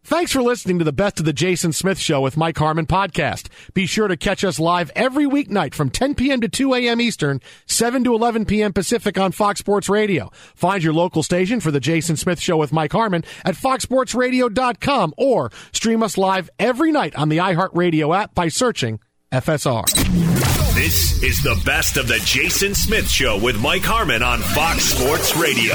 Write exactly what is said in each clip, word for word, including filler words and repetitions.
Thanks for listening to the Best of the Jason Smith Show with Mike Harmon podcast. Be sure to catch us live every weeknight from ten p.m. to two a.m. Eastern, seven to eleven p.m. Pacific on Fox Sports Radio. Find your local station for the Jason Smith Show with Mike Harmon at fox sports radio dot com or stream us live every night on the iHeartRadio app by searching F S R. This is the Best of the Jason Smith Show with Mike Harmon on Fox Sports Radio.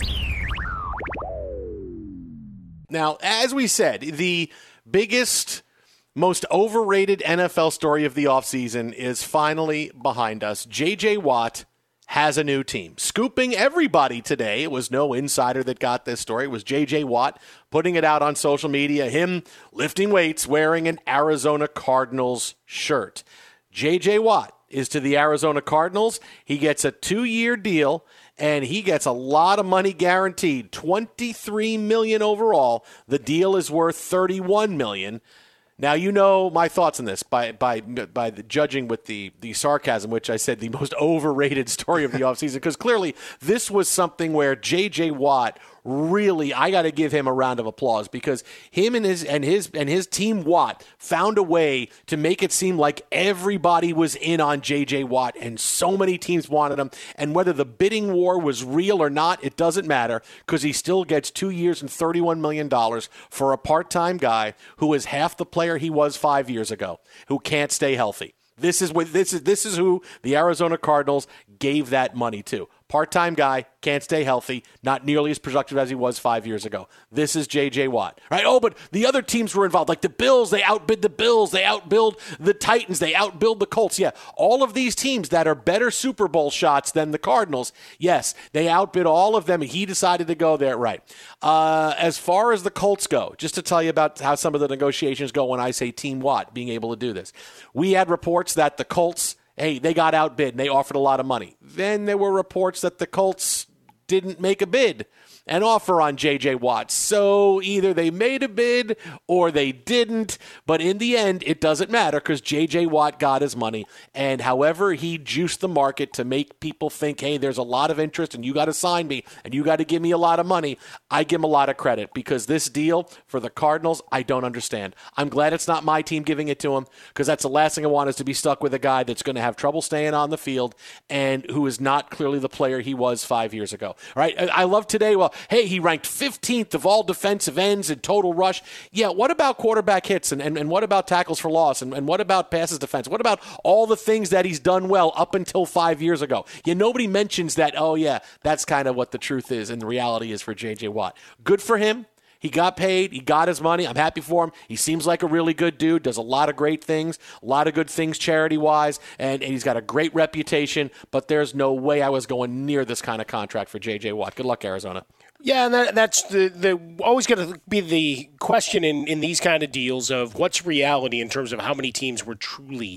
Now, as we said, the biggest, most overrated N F L story of the offseason is finally behind us. J J. Watt has a new team. Scooping everybody today. It was no insider that got this story. It was J J. Watt putting it out on social media, him lifting weights, wearing an Arizona Cardinals shirt. J J. Watt is to the Arizona Cardinals. He gets a two-year deal, and he gets a lot of money guaranteed, twenty-three million dollars overall. The deal is worth thirty-one million dollars. Now, you know my thoughts on this by by by the judging with the, the sarcasm, which I said the most overrated story of the offseason, because clearly this was something where J J. Watt really, I got to give him a round of applause, because him and his and his and his team Watt found a way to make it seem like everybody was in on J J. Watt, and so many teams wanted him. And whether the bidding war was real or not, it doesn't matter, because he still gets two years and thirty-one million dollars for a part-time guy who is half the player he was five years ago, who can't stay healthy. This is what this is. This is who the Arizona Cardinals gave that money to. Part-time guy, can't stay healthy, not nearly as productive as he was five years ago. This is J J. Watt, right? Oh, but the other teams were involved, like the Bills. They outbid the Bills. They outbid the Titans. They outbid the Colts. Yeah, all of these teams that are better Super Bowl shots than the Cardinals, yes, they outbid all of them, and he decided to go there, right? Uh, as far as the Colts go, just to tell you about how some of the negotiations go when I say Team Watt being able to do this, we had reports that the Colts, hey, they got outbid and they offered a lot of money. Then there were reports that the Colts didn't make a bid and offer on J J. Watt. So either they made a bid or they didn't. But in the end, it doesn't matter, because J J. Watt got his money. And however he juiced the market to make people think, hey, there's a lot of interest and you got to sign me and you got to give me a lot of money, I give him a lot of credit, because this deal for the Cardinals, I don't understand. I'm glad it's not my team giving it to him, because that's the last thing I want, is to be stuck with a guy that's going to have trouble staying on the field and who is not clearly the player he was five years ago. All right, I love today, well, hey, he ranked fifteenth of all defensive ends in total rush. Yeah, what about quarterback hits, and, and, and what about tackles for loss, and, and what about passes defense? What about all the things that he's done well up until five years ago? Yeah, nobody mentions that, oh, yeah, that's kind of what the truth is and the reality is for J J. Watt. Good for him. He got paid. He got his money. I'm happy for him. He seems like a really good dude, does a lot of great things, a lot of good things charity-wise, and, and he's got a great reputation, but there's no way I was going near this kind of contract for J J. Watt. Good luck, Arizona. Yeah, and that, that's the, the always going to be the question in, in these kind of deals of what's reality in terms of how many teams were truly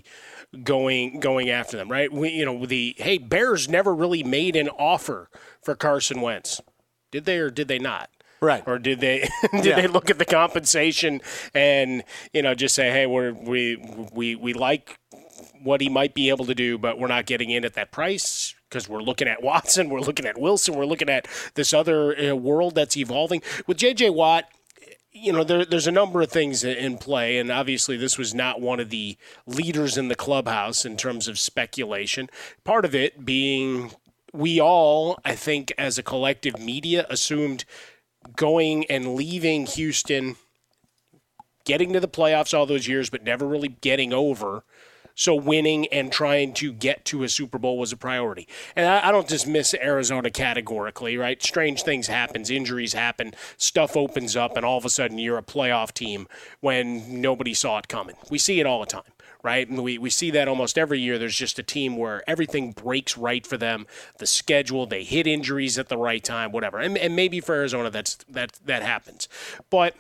going going after them, right? We, you know, the, hey, Bears never really made an offer for Carson Wentz. Did they or did they not? Right. Or did they did yeah. they look at the compensation and, you know, just say, hey, we're, we we we like what he might be able to do, but we're not getting in at that price because we're looking at Watson, we're looking at Wilson, we're looking at this other uh, world that's evolving. With J J. Watt, you know, there, there's a number of things in play, and obviously this was not one of the leaders in the clubhouse in terms of speculation. Part of it being we all, I think, as a collective media, assumed going and leaving Houston, getting to the playoffs all those years, but never really getting over. So winning and trying to get to a Super Bowl was a priority. And I, I don't dismiss Arizona categorically, right? Strange things happen, injuries happen, stuff opens up, and all of a sudden you're a playoff team when nobody saw it coming. We see it all the time, right? And we, we see that almost every year. There's just a team where everything breaks right for them, the schedule, they hit injuries at the right time, whatever. And, and maybe for Arizona that's that that happens. But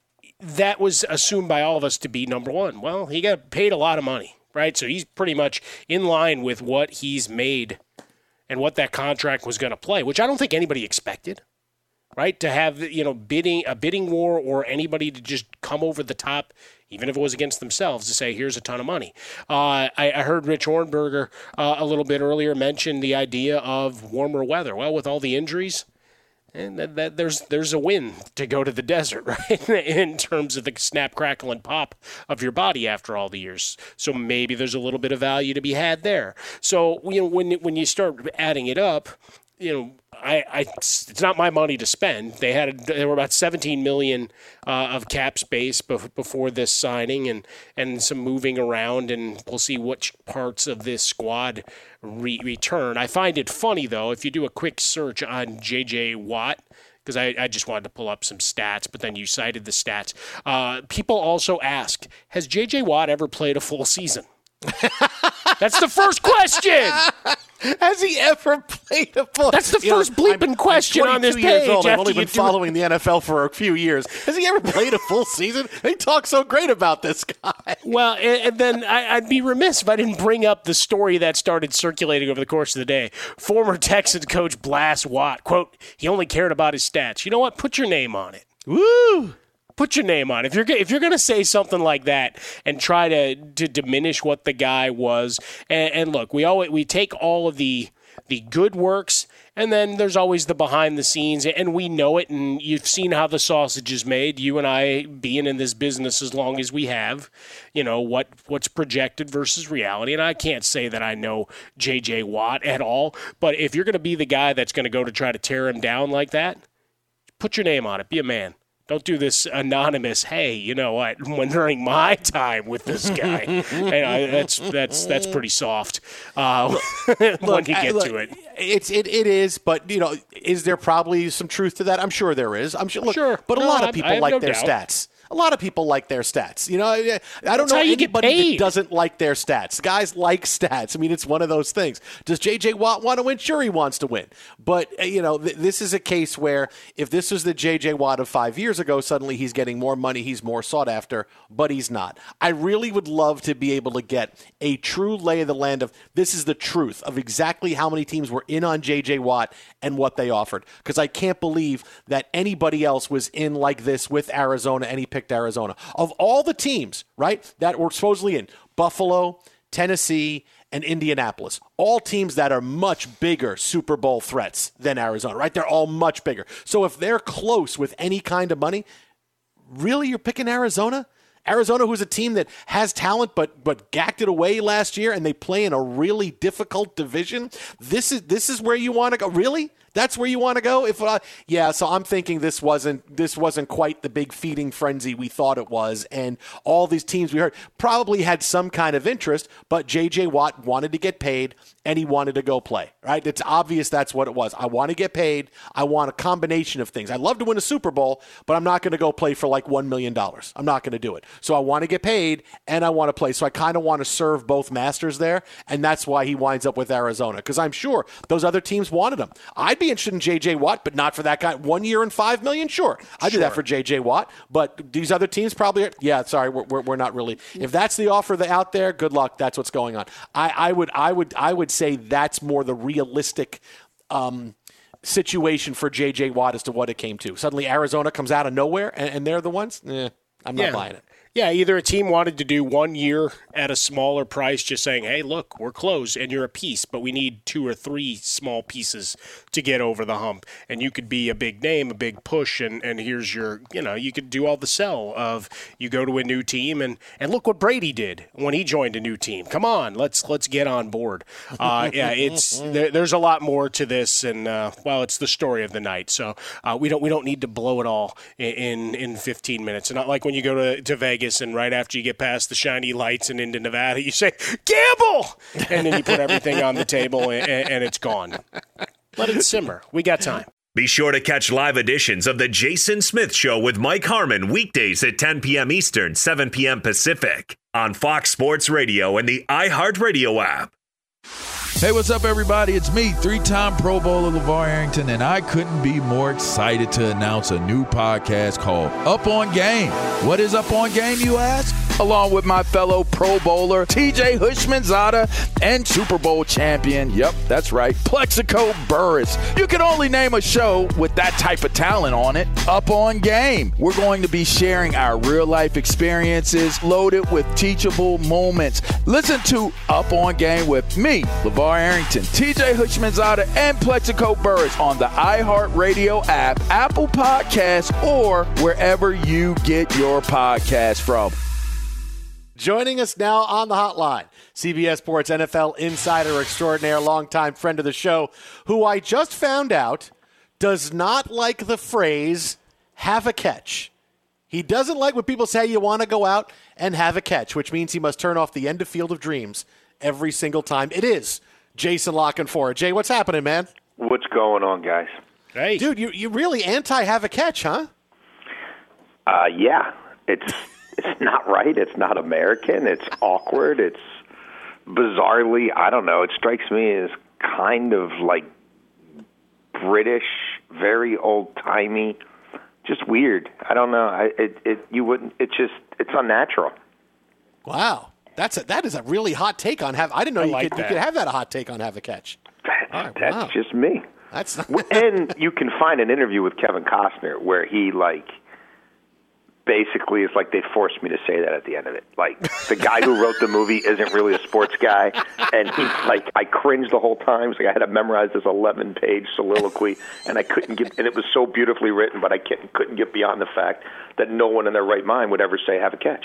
that was assumed by all of us to be number one. Well, he got paid a lot of money. Right, so he's pretty much in line with what he's made and what that contract was going to play, which I don't think anybody expected, right? To have, you know, bidding a bidding war or anybody to just come over the top, even if it was against themselves, to say, here's a ton of money. Uh, I, I heard Rich Hornberger uh, a little bit earlier mention the idea of warmer weather. Well, with all the injuries, And that, that there's there's a win to go to the desert, right? In terms of the snap, crackle, and pop of your body after all the years. So maybe there's a little bit of value to be had there. So you know, when when you start adding it up, you know, I, I it's not my money to spend. They had there were about seventeen million uh, of cap space before this signing, and and some moving around, and we'll see which parts of this squad re- return. I find it funny though if you do a quick search on J J Watt, because I, I just wanted to pull up some stats, but then you cited the stats. Uh, people also ask, has J J Watt ever played a full season? That's the first question. Has he ever played a full? That's the you first know, bleeping I'm, question I'm on this years page. Old. I've after only been you do following the N F L for a few years. Has he ever played a full season? They talk so great about this guy. Well, and then I'd be remiss if I didn't bring up the story that started circulating over the course of the day. Former Texans coach Blas Watt, quote, he only cared about his stats. You know what? Put your name on it. Woo! Put your name on it. If you're if you're going to say something like that and try to, to diminish what the guy was, and, and look, we always we take all of the the good works, and then there's always the behind the scenes, and we know it, and you've seen how the sausage is made. You and I, being in this business as long as we have, you know what what's projected versus reality. And I can't say that I know J J Watt at all, but if you're going to be the guy that's going to go to try to tear him down like that, put your name on it. Be a man. Don't do this anonymous, hey, you know what, when during my time with this guy. And I, that's that's that's pretty soft uh, when look, you get look, to it. It's, it it is, but, you know, is there probably some truth to that? I'm sure there is. I'm sure. Look, Sure. But a No, lot I- of people I have like no their doubt. stats. A lot of people like their stats. You know, I, I don't That's know how you get anybody paid. that doesn't like their stats. Guys like stats. I mean, it's one of those things. Does J J Watt want to win? Sure, he wants to win. But, uh, you know, th- this is a case where if this was the J J Watt of five years ago, suddenly he's getting more money, he's more sought after, but he's not. I really would love to be able to get a true lay of the land of this is the truth of exactly how many teams were in on J J Watt and what they offered. Because I can't believe that anybody else was in like this with Arizona and he picked Arizona. Of all the teams, right, that were supposedly in, Buffalo, Tennessee, and Indianapolis, all teams that are much bigger Super Bowl threats than Arizona, right? They're all much bigger. So if they're close with any kind of money, really you're picking Arizona? Arizona, who's a team that has talent but but gacked it away last year, and they play in a really difficult division. This is this is where you want to go. Really? That's where you want to go? If uh, yeah, so I'm thinking this wasn't this wasn't quite the big feeding frenzy we thought it was, and all these teams we heard probably had some kind of interest, but J J Watt wanted to get paid and he wanted to go play. Right? It's obvious that's what it was. I want to get paid. I want a combination of things. I'd love to win a Super Bowl, but I'm not going to go play for like one million dollars. I'm not going to do it. So I want to get paid and I want to play. So I kind of want to serve both masters there, and that's why he winds up with Arizona, because I'm sure those other teams wanted him. I'd be interested in J J Watt, but not for that guy. One year and five million, sure. I'd do that for J J Watt, but these other teams probably, are, yeah, sorry, we're, we're, we're not really. If that's the offer that out there, good luck. That's what's going on. I, I would, I would, I would say that's more the realistic um, situation for J J Watt as to what it came to. Suddenly Arizona comes out of nowhere, and, and they're the ones. Eh, I'm not Yeah. buying it. Yeah, either a team wanted to do one year at a smaller price, just saying, hey, look, we're closed and you're a piece, but we need two or three small pieces to get over the hump. And you could be a big name, a big push, and, and here's your, you know, you could do all the sell of you go to a new team, and, and look what Brady did when he joined a new team. Come on, let's let's get on board. Uh, yeah, it's there, there's a lot more to this, and, uh, well, it's the story of the night. So uh, we don't we don't need to blow it all in, in, in fifteen minutes. And not like when you go to, to Vegas, and right after you get past the shiny lights and into Nevada, you say, gamble! And then you put everything on the table and, and it's gone. Let it simmer. We got time. Be sure to catch live editions of The Jason Smith Show with Mike Harmon weekdays at ten p.m. Eastern, seven p.m. Pacific on Fox Sports Radio and the iHeartRadio app. Hey, what's up, everybody? It's me, three-time Pro Bowler LeVar Arrington, and I couldn't be more excited to announce a new podcast called Up On Game. What is Up On Game, you ask? Along with my fellow Pro Bowler, T J Hushmanzada, and Super Bowl champion, yep, that's right, Plexico Burris. You can only name a show with that type of talent on it, Up On Game. We're going to be sharing our real-life experiences loaded with teachable moments. Listen to Up On Game with me, LeVar LeVar Arrington, T J Houshmandzadeh, and Plexico Burris on the iHeartRadio app, Apple Podcasts, or wherever you get your podcasts from. Joining us now on the hotline, C B S Sports N F L insider extraordinaire, longtime friend of the show, who I just found out does not like the phrase, have a catch. He doesn't like when people say you want to go out and have a catch, which means he must turn off the end of Field of Dreams every single time. It is Jason La Canfora. Jay, what's happening, man? What's going on, guys? Hey. Dude, you you really anti-have a catch, huh? Uh, yeah. It's it's not right. It's not American. It's awkward. It's bizarrely, I don't know, it strikes me as kind of like British, very old-timey, just weird. I don't know. I, it, it, you wouldn't, it's just, it's unnatural. Wow. That's a, that is a really hot take on have. I didn't know I you, like could, you that. could have that a hot take on have a catch. That's, All right, that's wow. just me. That's And you can find an interview with Kevin Costner where he, like, basically it's like they forced me to say that at the end of it. Like, the guy who wrote the movie isn't really a sports guy, and he's like, I cringed the whole time. So I had to memorize this eleven-page soliloquy, and I couldn't get, and it was so beautifully written, but I can't, couldn't get beyond the fact that no one in their right mind would ever say have a catch.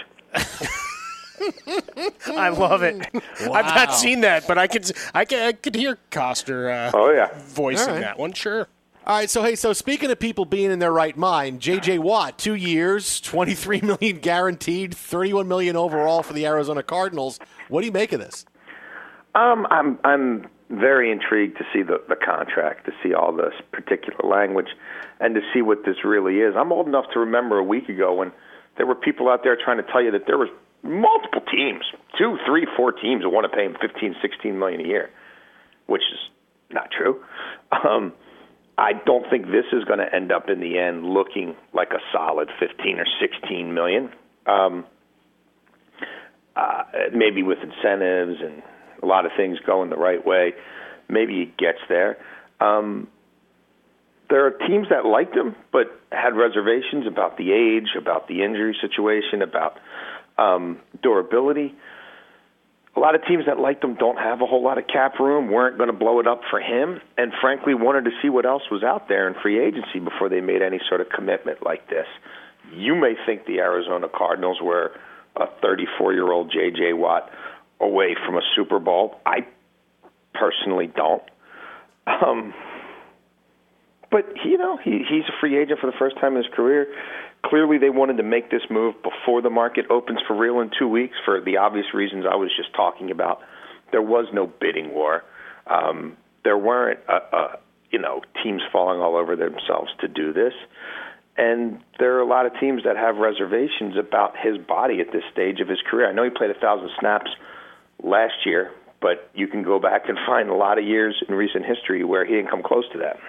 I love it. Wow. I've not seen that, but I could I could, I could hear Costner uh, Oh, yeah. voicing All right. that one. Sure. All right, so hey, so speaking of people being in their right mind, J J Watt, two years, twenty-three million dollars guaranteed, thirty-one million dollars overall for the Arizona Cardinals. What do you make of this? Um, I'm I'm very intrigued to see the, the contract, to see all this particular language, and to see what this really is. I'm old enough to remember a week ago when there were people out there trying to tell you that there was multiple teams, two, three, four teams that want to pay him fifteen, sixteen million a year, which is not true. Um, I don't think this is going to end up in the end looking like a solid fifteen or sixteen million. Um, uh, maybe with incentives and a lot of things going the right way, maybe it gets there. Um, there are teams that liked him but had reservations about the age, about the injury situation, about um, durability. A lot of teams that liked him don't have a whole lot of cap room, weren't going to blow it up for him, and frankly wanted to see what else was out there in free agency before they made any sort of commitment like this. You may think the Arizona Cardinals were a thirty-four-year-old J J Watt away from a Super Bowl. I personally don't. Um, but, you know, he, he's a free agent for the first time in his career. Clearly, they wanted to make this move before the market opens for real in two weeks for the obvious reasons I was just talking about. There was no bidding war. Um, there weren't, uh, uh, you know, teams falling all over themselves to do this. And there are a lot of teams that have reservations about his body at this stage of his career. I know he played a thousand snaps last year, but you can go back and find a lot of years in recent history where he didn't come close to that.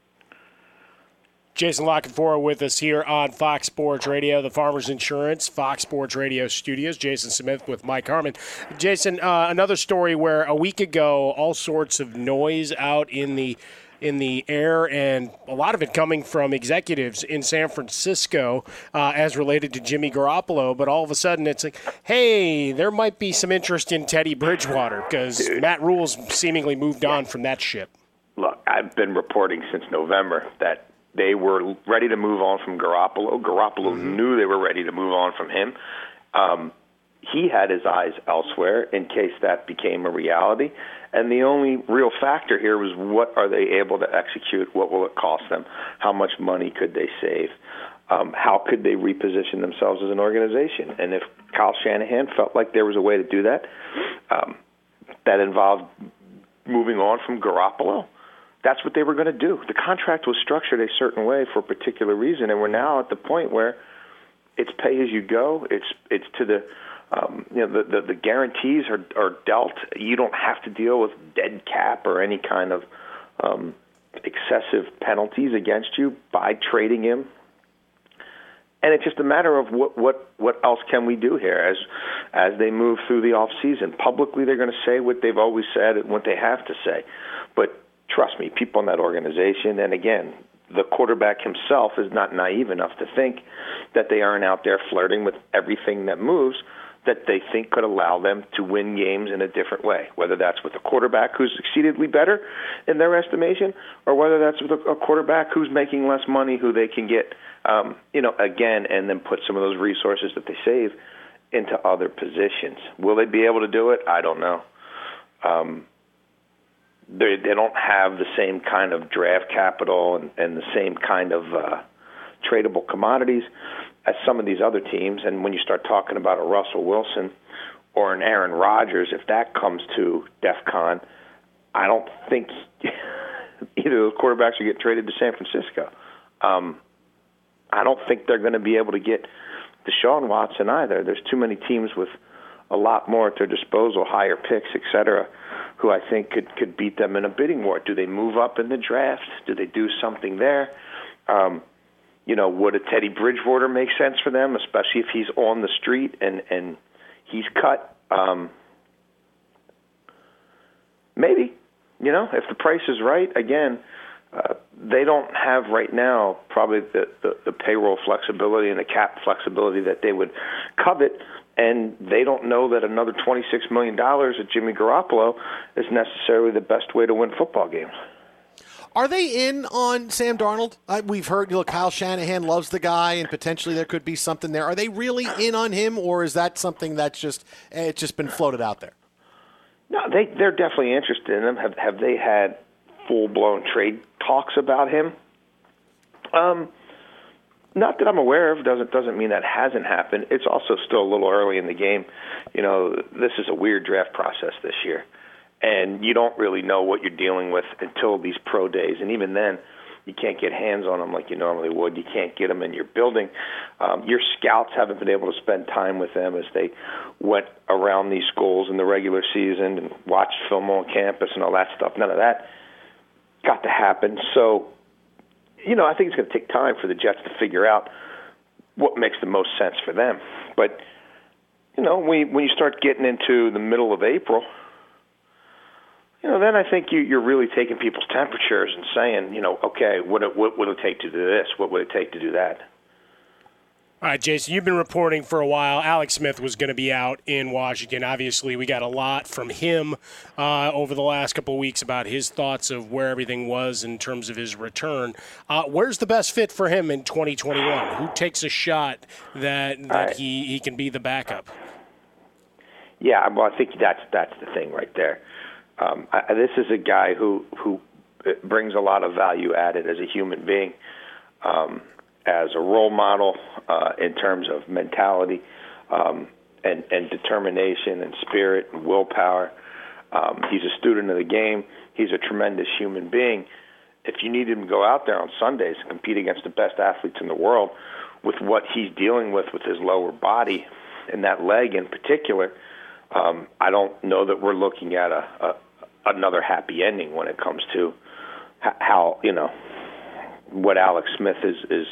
Jason La Canfora with us here on Fox Sports Radio, the Farmers Insurance, Fox Sports Radio studios. Jason Smith with Mike Harmon. Jason, uh, another story where a week ago, all sorts of noise out in the in the air, and a lot of it coming from executives in San Francisco uh, as related to Jimmy Garoppolo. But all of a sudden, it's like, hey, there might be some interest in Teddy Bridgewater because Matt Rule's seemingly moved on from that ship. Look, I've been reporting since November that they were ready to move on from Garoppolo. Garoppolo mm-hmm. knew they were ready to move on from him. Um, he had his eyes elsewhere in case that became a reality. And the only real factor here was what are they able to execute? What will it cost them? How much money could they save? Um, how could they reposition themselves as an organization? And if Kyle Shanahan felt like there was a way to do that, um, that involved moving on from Garoppolo, that's what they were going to do. The contract was structured a certain way for a particular reason, and we're now at the point where it's pay as you go. It's it's to the um, you know the, the the guarantees are are dealt. You don't have to deal with dead cap or any kind of um, excessive penalties against you by trading him. And it's just a matter of what, what, what else can we do here as as they move through the off season. Publicly, they're going to say what they've always said and what they have to say, but trust me, people in that organization, and again, the quarterback himself is not naive enough to think that they aren't out there flirting with everything that moves. that they think could allow them to win games in a different way, whether that's with a quarterback who's exceedingly better in their estimation, or whether that's with a, a quarterback who's making less money, who they can get, um, you know, again, and then put some of those resources that they save into other positions. Will they be able to do it? I don't know. Um, they, they don't have the same kind of draft capital and, and the same kind of uh, tradable commodities as some of these other teams. And when you start talking about a Russell Wilson or an Aaron Rodgers, if that comes to DEFCON, I don't think either of those quarterbacks will get traded to San Francisco. Um, I don't think they're going to be able to get Deshaun Watson either. There's too many teams with a lot more at their disposal, higher picks, et cetera, who I think could, could beat them in a bidding war. Do they move up in the draft? Do they do something there? Um, You know, would a Teddy Bridgewater make sense for them, especially if he's on the street and, and he's cut? Um, maybe. You know, if the price is right, again, uh, they don't have right now probably the, the, the payroll flexibility and the cap flexibility that they would covet, and they don't know that another twenty-six million dollars at Jimmy Garoppolo is necessarily the best way to win football games. Are they in on Sam Darnold? Uh, we've heard, you know, Kyle Shanahan loves the guy, and potentially there could be something there. Are they really in on him, or is that something that's just it's just been floated out there? No, they they're definitely interested in him. Have have they had full blown trade talks about him? Um, not that I'm aware of. Doesn't doesn't mean that hasn't happened. It's also still a little early in the game. You know, this is a weird draft process this year. And you don't really know what you're dealing with until these pro days. And even then, you can't get hands on them like you normally would. You can't get them in your building. Um, your scouts haven't been able to spend time with them as they went around these schools in the regular season and watched film on campus and all that stuff. None of that got to happen. So, you know, I think it's going to take time for the Jets to figure out what makes the most sense for them. But, you know, when, when you start getting into the middle of April, you know, then I think you, you're really taking people's temperatures and saying, you know, okay, what, what would it take to do this? What would it take to do that? All right, Jason, you've been reporting for a while. Alex Smith was going to be out in Washington. Obviously, we got a lot from him uh, over the last couple of weeks about his thoughts of where everything was in terms of his return. Uh, where's the best fit for him in twenty twenty-one? Who takes a shot that, that right. he, he can be the backup? Yeah, well, I think that's that's the thing right there. Um, I, this is a guy who who brings a lot of value added as a human being, um, as a role model uh, in terms of mentality um, and, and determination and spirit and willpower. Um, he's a student of the game. He's a tremendous human being. If you need him to go out there on Sundays and compete against the best athletes in the world with what he's dealing with with his lower body and that leg in particular, Um, I don't know that we're looking at a, a another happy ending when it comes to how, you know, what Alex Smith is, is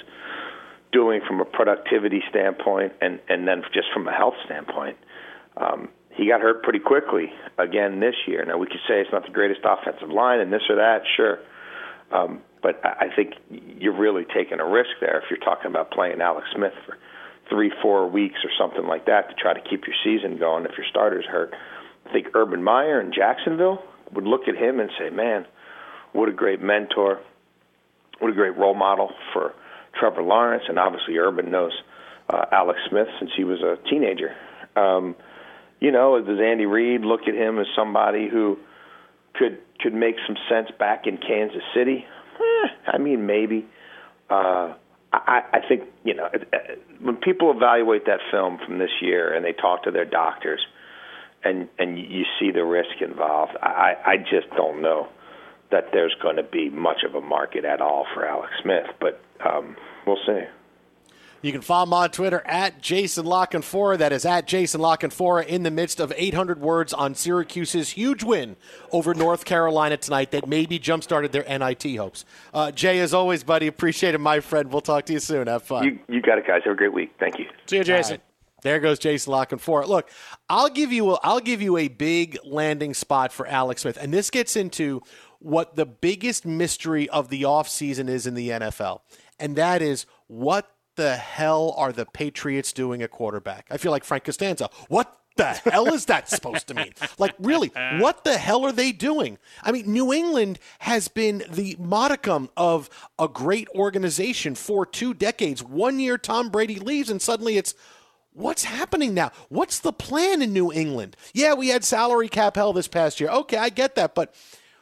doing from a productivity standpoint and, and then just from a health standpoint. Um, he got hurt pretty quickly again this year. Now, we could say it's not the greatest offensive line and this or that, sure. Um, but I think you're really taking a risk there if you're talking about playing Alex Smith for three, four weeks or something like that to try to keep your season going if your starter's hurt. I think Urban Meyer in Jacksonville would look at him and say, man, what a great mentor, what a great role model for Trevor Lawrence, and obviously Urban knows uh, Alex Smith since he was a teenager. Um, you know, does Andy Reid look at him as somebody who could could make some sense back in Kansas City? Eh, I mean, maybe. Uh, I, I think, you know, when people evaluate that film from this year and they talk to their doctors and, and you see the risk involved, I, I just don't know that there's going to be much of a market at all for Alex Smith. But um, we'll see. You can follow him on Twitter at Jason La Canfora. That is at Jason La Canfora in the midst of eight hundred words on Syracuse's huge win over North Carolina tonight that maybe jump-started their N I T hopes. Uh, Jay, as always, buddy, appreciate it, my friend. We'll talk to you soon. Have fun. You, you got it, guys. Have a great week. Thank you. See you, Jason. Right. There goes Jason La Canfora. Look, I'll give you a, I'll give you a big landing spot for Alex Smith, and this gets into what the biggest mystery of the offseason is in the N F L, and that is what the hell are the Patriots doing at quarterback? I feel like Frank Costanza. What the hell is that supposed to mean? Like, really, what the hell are they doing? I mean, New England has been the modicum of a great organization for two decades. One year Tom Brady leaves, and suddenly it's, what's happening now? What's the plan in New England? Yeah, we had salary cap hell this past year. Okay, I get that, but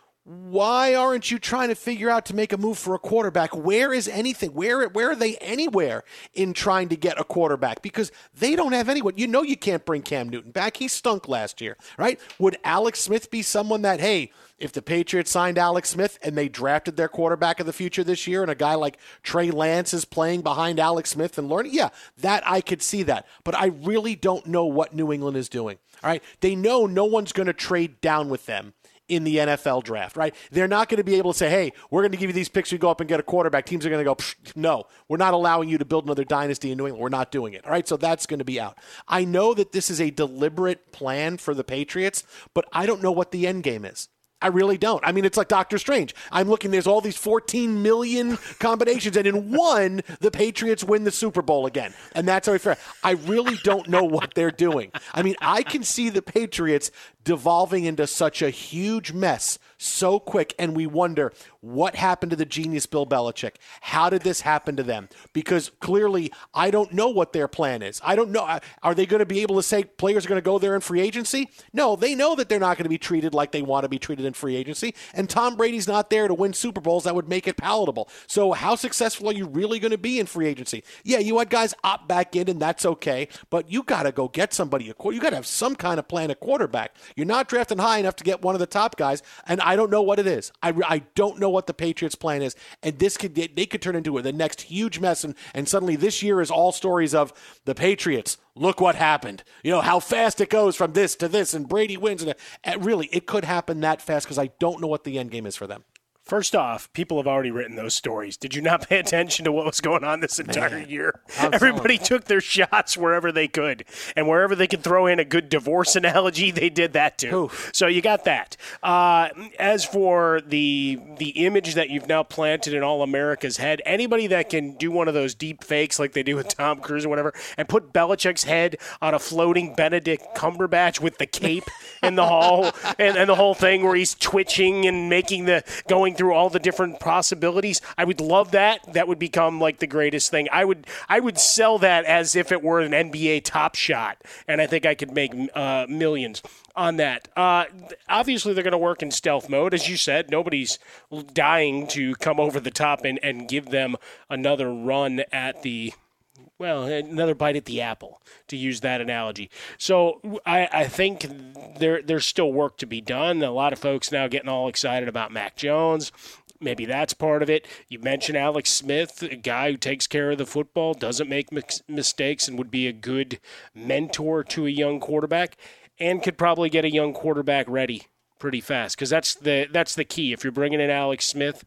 why aren't you trying to figure out to make a move for a quarterback? Where is anything? Where where are they anywhere in trying to get a quarterback? Because they don't have anyone. You know you can't bring Cam Newton back. He stunk last year, right? Would Alex Smith be someone that, hey, if the Patriots signed Alex Smith and they drafted their quarterback of the future this year and a guy like Trey Lance is playing behind Alex Smith and learning, yeah, that I could see that. But I really don't know what New England is doing, all right? They know no one's going to trade down with them in the N F L draft, right? They're not going to be able to say, hey, we're going to give you these picks, you go up and get a quarterback. Teams are going to go, no, we're not allowing you to build another dynasty in New England. We're not doing it, all right? So that's going to be out. I know that this is a deliberate plan for the Patriots, but I don't know what the end game is. I really don't. I mean, it's like Doctor Strange. I'm looking, there's all these fourteen million combinations, and in one, the Patriots win the Super Bowl again. And that's how we fare. I really don't know what they're doing. I mean, I can see the Patriots devolving into such a huge mess so quick, and we wonder, what happened to the genius Bill Belichick? How did this happen to them? Because clearly, I don't know what their plan is. I don't know. Are they going to be able to say players are going to go there in free agency? No, they know that they're not going to be treated like they want to be treated in free agency, and Tom Brady's not there to win Super Bowls that would make it palatable. So how successful are you really going to be in free agency? Yeah, you had guys opt back in, and that's okay, but you got to go get somebody. You got to have some kind of plan at quarterback. You're not drafting high enough to get one of the top guys, and I don't know what it is. I, I don't know what the Patriots' plan is, and this could they could turn into the next huge mess, and, and suddenly this year is all stories of the Patriots. Look what happened. You know, how fast it goes from this to this, and Brady wins. And, and really, it could happen that fast because I don't know what the end game is for them. First off, people have already written those stories. Did you not pay attention to what was going on this entire Man, year? Everybody took their shots wherever they could. And wherever they could throw in a good divorce analogy, they did that too. Oof. So you got that. Uh, as for the the image that you've now planted in all America's head, anybody that can do one of those deep fakes like they do with Tom Cruise or whatever and put Belichick's head on a floating Benedict Cumberbatch with the cape in the hall and, and the whole thing where he's twitching and making the going through all the different possibilities. I would love that. That would become like the greatest thing. I would I would sell that as if it were an N B A Top Shot, and I think I could make uh, millions on that. Uh, obviously, they're going to work in stealth mode. As you said, nobody's dying to come over the top and, and give them another run at the Well, another bite at the apple, to use that analogy. So I, I think there there's still work to be done. A lot of folks now getting all excited about Mac Jones. Maybe that's part of it. You mentioned Alex Smith, a guy who takes care of the football, doesn't make mis- mistakes, and would be a good mentor to a young quarterback, and could probably get a young quarterback ready pretty fast, because that's the that's the key. If you're bringing in Alex Smith,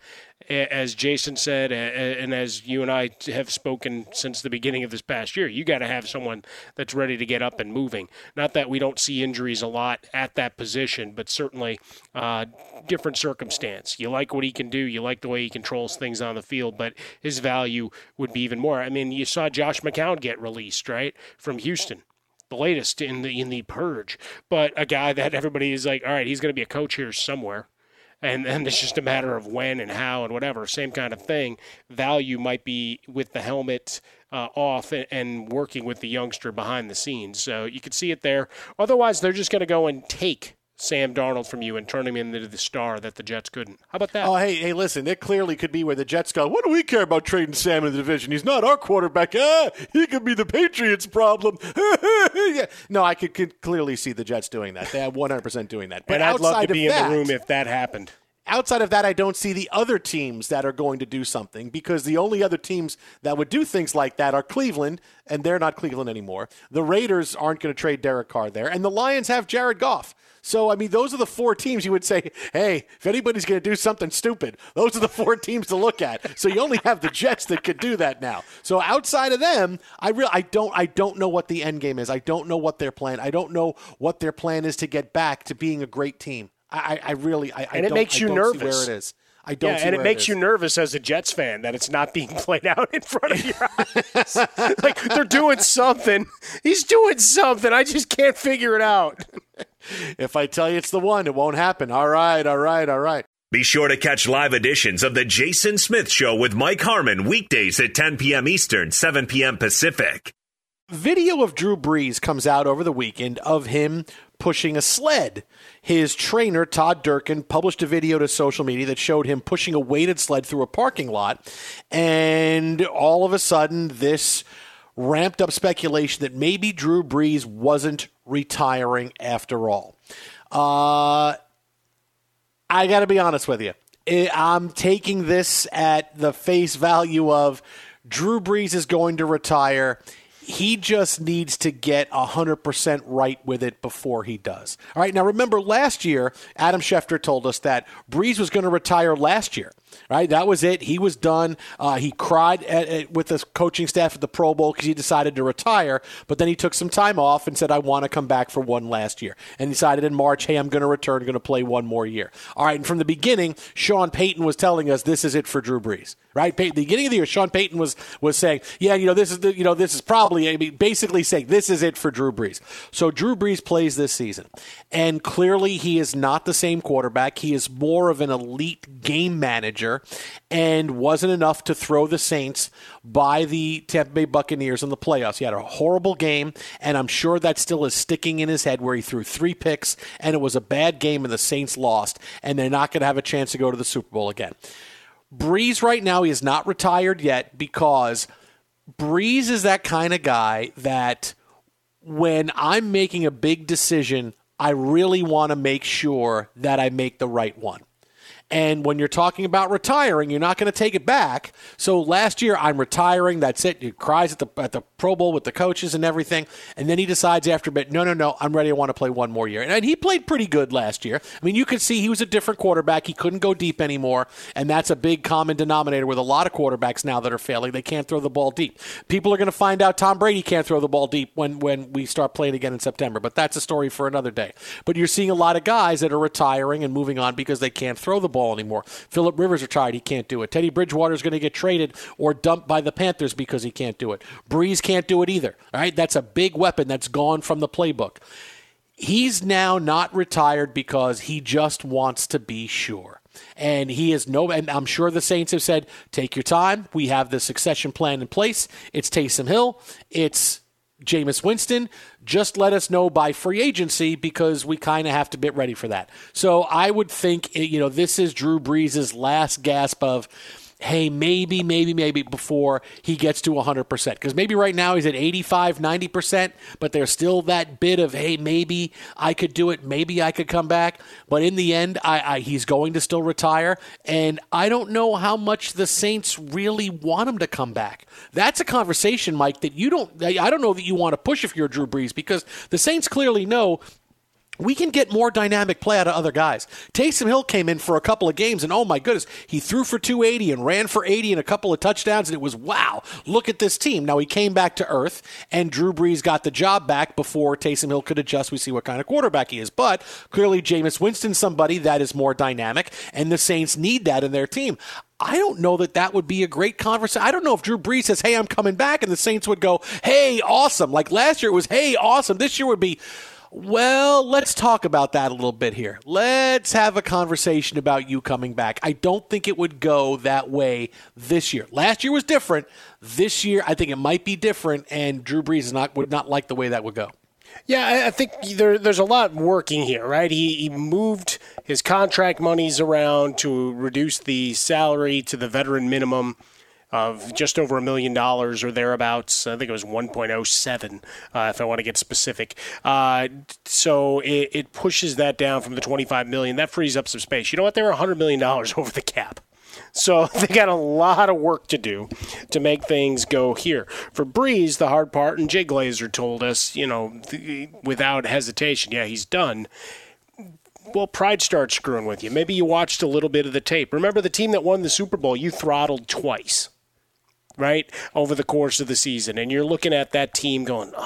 as Jason said, and as you and I have spoken since the beginning of this past year, you got to have someone that's ready to get up and moving. Not that we don't see injuries a lot at that position, but certainly uh, different circumstance. You like what he can do. You like the way he controls things on the field, but his value would be even more. I mean, you saw Josh McCown get released, right, from Houston. The latest in the in the purge, but a guy that everybody is like, all right, he's going to be a coach here somewhere, and then it's just a matter of when and how and whatever. Same kind of thing. Value might be with the helmet uh, off and, and working with the youngster behind the scenes. So you could see it there. Otherwise, they're just going to go and take Sam Darnold from you and turn him into the star that the Jets couldn't. How about that? Oh, hey, hey, listen, it clearly could be where the Jets go, what do we care about trading Sam in the division? He's not our quarterback. Ah, he could be the Patriots' problem. Yeah. No, I could, could clearly see the Jets doing that. They are one hundred percent doing that. But and I'd love to be that, in the room if that happened. Outside of that, I don't see the other teams that are going to do something, because the only other teams that would do things like that are Cleveland, and they're not Cleveland anymore. The Raiders aren't going to trade Derek Carr there, and the Lions have Jared Goff. So, I mean, those are the four teams you would say, hey, if anybody's going to do something stupid, those are the four teams to look at. So you only have the Jets that could do that now. So outside of them, I really, I don't, I don't know what the end game is. I don't know what their plan. I don't know what their plan is to get back to being a great team. I, I really, I, I and it don't, makes you I don't nervous see where it is. I don't yeah, see and it where makes it you nervous as a Jets fan that it's not being played out in front of your eyes. Like, they're doing something. He's doing something. I just can't figure it out. If I tell you it's the one, it won't happen. All right, all right, all right. Be sure to catch live editions of The Jason Smith Show with Mike Harmon weekdays at ten p.m. Eastern, seven p.m. Pacific. Video of Drew Brees comes out over the weekend of him pushing a sled. His trainer, Todd Durkin, published a video to social media that showed him pushing a weighted sled through a parking lot. And all of a sudden, this ramped up speculation that maybe Drew Brees wasn't retiring after all. Uh, I got to be honest with you. I'm taking this at the face value of Drew Brees is going to retire. He just needs to get one hundred percent right with it before he does. All right, now remember last year, Adam Schefter told us that Brees was going to retire last year. Right, that was it. He was done. Uh, he cried at, at, with the coaching staff at the Pro Bowl because he decided to retire. But then he took some time off and said, I want to come back for one last year. And decided in March, hey, I'm going to return, going to play one more year. All right, and from the beginning, Sean Payton was telling us this is it for Drew Brees. Right, Payton, the beginning of the year, Sean Payton was was saying, yeah, you know, this is the, you know, this is probably, I mean, basically saying this is it for Drew Brees. So Drew Brees plays this season, and clearly he is not the same quarterback. He is more of an elite game manager, and wasn't enough to throw the Saints by the Tampa Bay Buccaneers in the playoffs. He had a horrible game, and I'm sure that still is sticking in his head where he threw three picks, and it was a bad game, and the Saints lost, and they're not going to have a chance to go to the Super Bowl again. Brees right now, he is not retired yet because Brees is that kind of guy that when I'm making a big decision, I really want to make sure that I make the right one. And when you're talking about retiring, you're not going to take it back. So last year, I'm retiring. That's it. He cries at the at the Pro Bowl with the coaches and everything. And then he decides after a bit, no, no, no, I'm ready. I want to play one more year. And he played pretty good last year. I mean, you could see he was a different quarterback. He couldn't go deep anymore. And that's a big common denominator with a lot of quarterbacks now that are failing. They can't throw the ball deep. People are going to find out Tom Brady can't throw the ball deep when, when we start playing again in September. But that's a story for another day. But you're seeing a lot of guys that are retiring and moving on because they can't throw the ball anymore. Phillip Rivers retired. He can't do it. Teddy Bridgewater is going to get traded or dumped by the Panthers because he can't do it. Brees can't do it either. All right, that's a big weapon that's gone from the playbook. He's now not retired because he just wants to be sure. And he is no, and I'm sure the Saints have said, take your time. We have the succession plan in place. It's Taysom Hill. It's Jameis Winston. Just let us know by free agency because we kind of have to get ready for that. So I would think, you know, this is Drew Brees' last gasp of, hey, maybe, maybe, maybe before he gets to one hundred percent. Because maybe right now he's at eighty-five, ninety percent, but there's still that bit of, hey, maybe I could do it. Maybe I could come back. But in the end, I, I, he's going to still retire. And I don't know how much the Saints really want him to come back. That's a conversation, Mike, that you don't, I don't know that you want to push if you're Drew Brees because the Saints clearly know we can get more dynamic play out of other guys. Taysom Hill came in for a couple of games, and oh my goodness, he threw for two eighty and ran for eighty and a couple of touchdowns, and it was, wow, look at this team. Now he came back to earth, and Drew Brees got the job back before Taysom Hill could adjust. We see what kind of quarterback he is. But clearly Jameis Winston's somebody that is more dynamic, and the Saints need that in their team. I don't know that that would be a great conversation. I don't know if Drew Brees says, hey, I'm coming back, and the Saints would go, hey, awesome. Like last year it was, hey, awesome. This year would be, well, let's talk about that a little bit here. Let's have a conversation about you coming back. I don't think it would go that way this year. Last year was different. This year, I think it might be different, and Drew Brees is not, would not like the way that would go. Yeah, I think there, there's a lot working here, right? He, he moved his contract monies around to reduce the salary to the veteran minimum of just over a million dollars or thereabouts. I think it was one point oh seven, uh, if I want to get specific. Uh, so it, it pushes that down from the twenty-five million dollars. That frees up some space. You know what? They were one hundred million dollars over the cap. So they got a lot of work to do to make things go here. For Brees, the hard part, and Jay Glazer told us, you know, th- without hesitation, yeah, he's done. Well, pride starts screwing with you. Maybe you watched a little bit of the tape. Remember the team that won the Super Bowl, you throttled twice, right, over the course of the season. And you're looking at that team going, oh,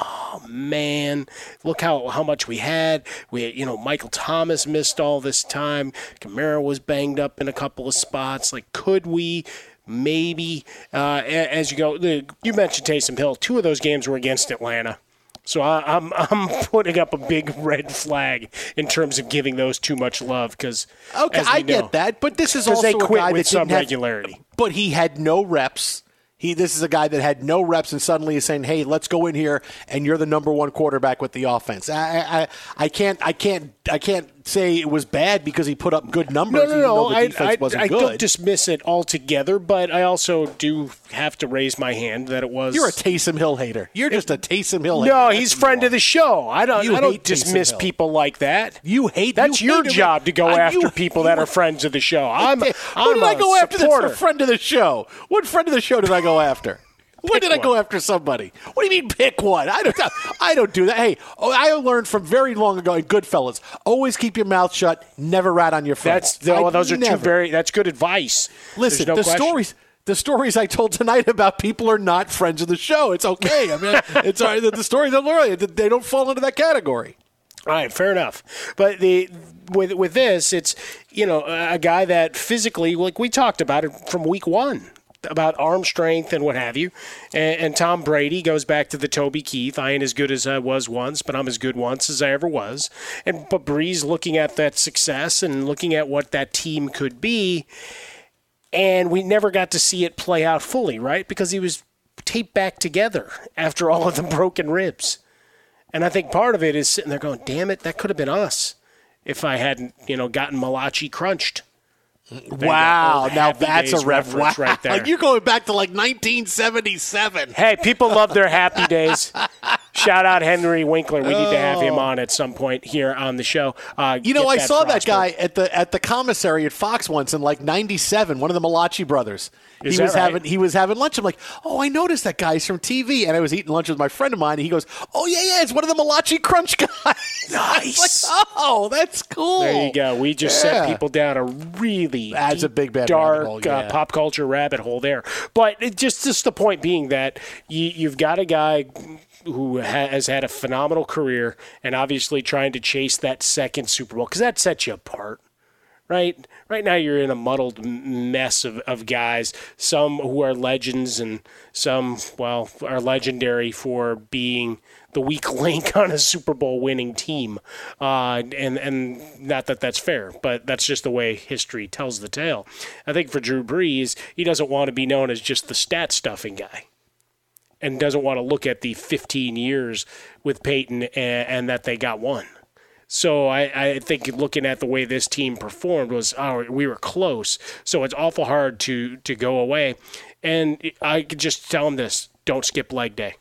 man, look how, how much we had. We, you know, Michael Thomas missed all this time. Kamara was banged up in a couple of spots. Like, could we? Maybe. Uh, as you go, you mentioned Taysom Hill. Two of those games were against Atlanta. So I, I'm I'm putting up a big red flag in terms of giving those too much love because okay, I know, get that, but this is also they quit a guy with that some didn't regularity. Have, but he had no reps. He this is a guy that had no reps and suddenly is saying, "Hey, let's go in here and you're the number one quarterback with the offense." I I, I can't I can't I can't say it was bad because he put up good numbers. No, no, even no. though the I, defense I, wasn't I good. don't dismiss it altogether, but I also do have to raise my hand that it was. You're a Taysom Hill hater. You're just a Taysom Hill hater. No, he's friend of the show. I don't. You I don't hate dismiss Taysom Hill. people like that. You hate. That's you your hate job him. to go I, after you, people that you, are friends of the show. I'm. Who I'm did I go a after? supporter. That's a friend of the show. What friend of the show did I go after? When did I go after somebody? What do you mean pick one? I don't I don't do that. Hey, oh, I learned from very long ago in Goodfellas, always keep your mouth shut, never rat on your friends. That's oh, I those are never. two very that's good advice. Listen, no the question. stories the stories I told tonight about people are not friends of the show. It's okay. I mean, it's all right. The, the stories I'm learning, they don't fall into that category. All right, fair enough. But the with with this, it's you know a guy that physically, like we talked about it from week one, about arm strength and what have you. And, and Tom Brady goes back to the Toby Keith. I ain't as good as I was once, but I'm as good once as I ever was. And but Breeze looking at that success and looking at what that team could be, and we never got to see it play out fully, right? Because he was taped back together after all of the broken ribs. And I think part of it is sitting there going, damn it, that could have been us if I hadn't, you know, gotten Malachi crunched. Wow, now that's a ref- reference wow. right there. You're going back to like nineteen seventy-seven. Hey, people love their happy days. Shout out Henry Winkler. We need to have him on at some point here on the show. Uh, you know, I that saw that frosted. guy at the at the commissary at Fox once in like ninety-seven. One of the Malachi brothers. Is he that was right? having he was having lunch. I'm like, oh, I noticed that guy's from T V. And I was eating lunch with my friend of mine. And he goes, oh yeah, yeah, it's one of the Malachi Crunch guys. Nice. Like, oh, that's cool. There you go. We just Yeah. set people down a really That's a deep, big, bad dark rabbit hole, yeah. uh, pop culture rabbit hole there. But it just just the point being that you, you've got a guy who ha- has had a phenomenal career and obviously trying to chase that second Super Bowl because that sets you apart. Right, right now you're in a muddled m- mess of, of guys. Some who are legends, and some, well, are legendary for being the weak link on a Super Bowl winning team. Uh, and and not that that's fair, but that's just the way history tells the tale. I think for Drew Brees, he doesn't want to be known as just the stat stuffing guy, and doesn't want to look at the fifteen years with Peyton and, and that they got one. So I, I think looking at the way this team performed was, oh, we were close. So it's awful hard to, to go away. And I could just tell them this, don't skip leg day.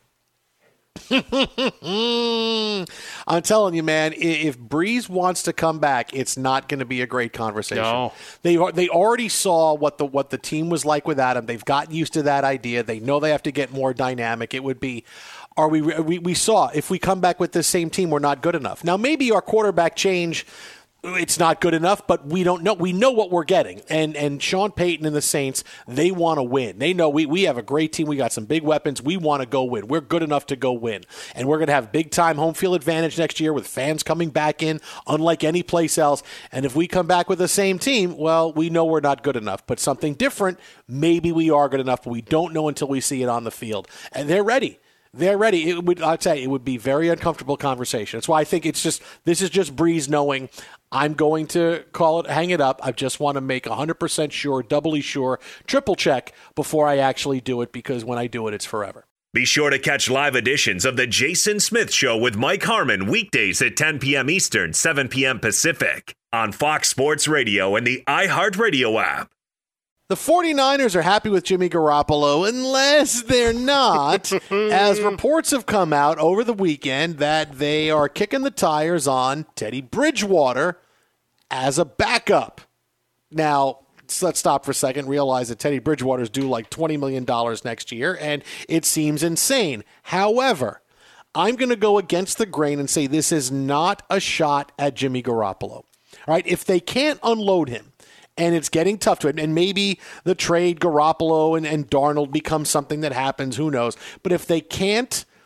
I'm telling you, man, if Breeze wants to come back, it's not going to be a great conversation. No. They they already saw what the what the team was like without him. They've gotten used to that idea. They know they have to get more dynamic. It would be, are we we, we saw if we come back with this same team, we're not good enough. Now maybe our quarterback change, it's not good enough, but we don't know. We know what we're getting. And and Sean Payton and the Saints, they want to win. They know we, we have a great team. We got some big weapons. We want to go win. We're good enough to go win. And we're going to have big-time home field advantage next year with fans coming back in, unlike any place else. And if we come back with the same team, well, we know we're not good enough. But something different, maybe we are good enough, but we don't know until we see it on the field. And they're ready. They're ready. It would, I'd say, it would be very uncomfortable conversation. That's why I think it's just this is just Breeze knowing I'm going to call it, hang it up. I just want to make one hundred percent sure, doubly sure, triple check before I actually do it, because when I do it, it's forever. Be sure to catch live editions of The Jason Smith Show with Mike Harmon weekdays at ten p.m. Eastern, seven p.m. Pacific on Fox Sports Radio and the iHeartRadio app. The 49ers are happy with Jimmy Garoppolo, unless they're not, as reports have come out over the weekend that they are kicking the tires on Teddy Bridgewater as a backup. Now, let's stop for a second, realize that Teddy Bridgewater's due like twenty million dollars next year, and it seems insane. However, I'm going to go against the grain and say this is not a shot at Jimmy Garoppolo. All right, if they can't unload him, and it's getting tough to it. And maybe the trade Garoppolo and, and Darnold becomes something that happens. Who knows? But if they can't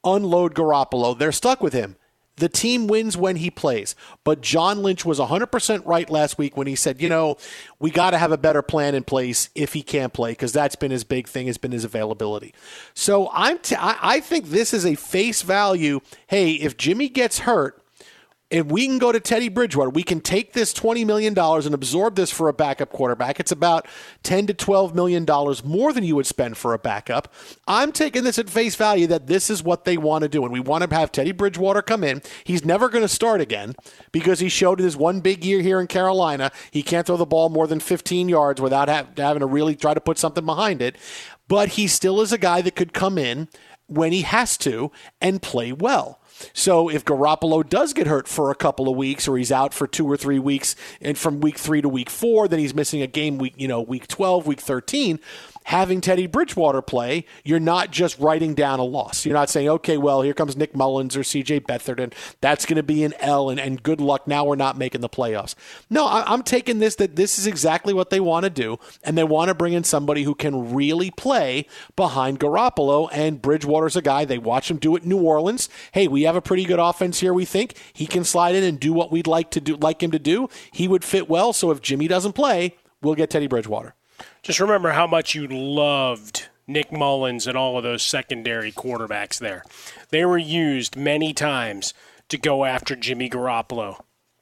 unload Garoppolo. They're stuck with him. The team wins when he plays. But John Lynch was one hundred percent right last week when he said, you know, we got to have a better plan in place if he can't play, because that's been his big thing, has been his availability. So I'm t- I, I think this is a face value. Hey, if Jimmy gets hurt, if we can go to Teddy Bridgewater, we can take this twenty million dollars and absorb this for a backup quarterback. It's about ten to twelve million dollars more than you would spend for a backup. I'm taking this at face value that this is what they want to do, and we want to have Teddy Bridgewater come in. He's never going to start again because he showed in his one big year here in Carolina he can't throw the ball more than fifteen yards without ha- having to really try to put something behind it. But he still is a guy that could come in when he has to and play well. So if Garoppolo does get hurt for a couple of weeks, or he's out for two or three weeks, and from week three to week four, then he's missing a game week, you know, week twelve, week thirteen, having Teddy Bridgewater play, you're not just writing down a loss. You're not saying, okay, well, here comes Nick Mullins or C J Beathard, and that's going to be an L, and, and good luck, now we're not making the playoffs. No, I, I'm taking this that this is exactly what they want to do, and they want to bring in somebody who can really play behind Garoppolo, and Bridgewater's a guy, they watch him do it in New Orleans. Hey, we have a pretty good offense here, we think. He can slide in and do what we'd like to do, like him to do. He would fit well, so if Jimmy doesn't play, we'll get Teddy Bridgewater. Just remember how much you loved Nick Mullins and all of those secondary quarterbacks there. They were used many times to go after Jimmy Garoppolo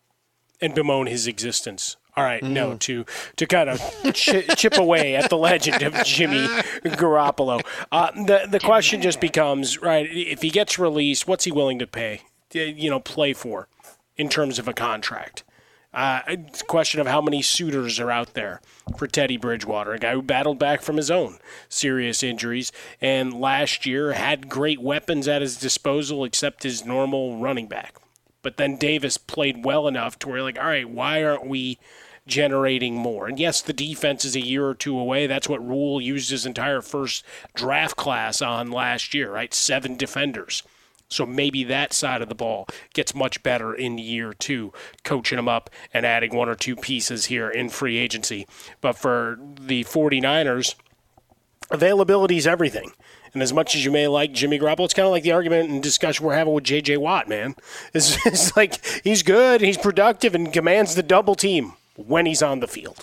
and bemoan his existence. All right, mm. no, to to kind of ch- chip away at the legend of Jimmy Garoppolo. Uh, the the question just becomes, right, if he gets released, what's he willing to pay, you know, play for in terms of a contract? Uh, it's a question of how many suitors are out there for Teddy Bridgewater, a guy who battled back from his own serious injuries and last year had great weapons at his disposal except his normal running back. But then Davis played well enough to where you're like, all right, why aren't we generating more? And yes, the defense is a year or two away. That's what Rule used his entire first draft class on last year, right? Seven defenders. So maybe that side of the ball gets much better in year two, coaching them up and adding one or two pieces here in free agency. But for the 49ers, availability is everything. And as much as you may like Jimmy Garoppolo, it's kind of like the argument and discussion we're having with J J Watt, man. It's, it's like he's good, he's productive, and commands the double team when he's on the field.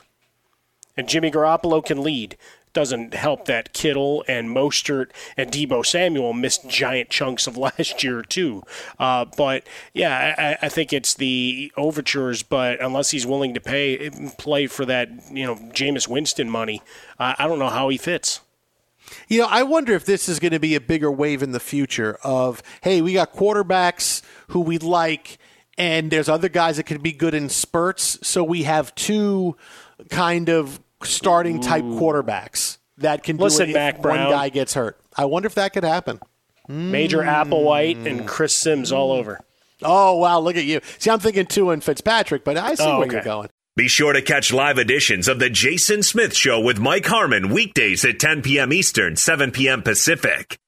And Jimmy Garoppolo can lead. Doesn't help that Kittle and Mostert and Deebo Samuel missed giant chunks of last year too. Uh, but yeah, I, I think it's the overtures. But unless he's willing to pay play for that, you know, Jameis Winston money, uh, I don't know how he fits. You know, I wonder if this is going to be a bigger wave in the future of, hey, we got quarterbacks who we like, and there's other guys that could be good in spurts. So we have two kind of starting type quarterbacks that can do Listen, it Mac if Brown. one guy gets hurt. I wonder if that could happen. Major mm. Applewhite and Chris Sims all over. Oh, wow, look at you. See, I'm thinking Tua and Fitzpatrick, but I see oh, where okay. you're going. Be sure to catch live editions of The Jason Smith Show with Mike Harmon weekdays at ten p.m. Eastern, seven p.m. Pacific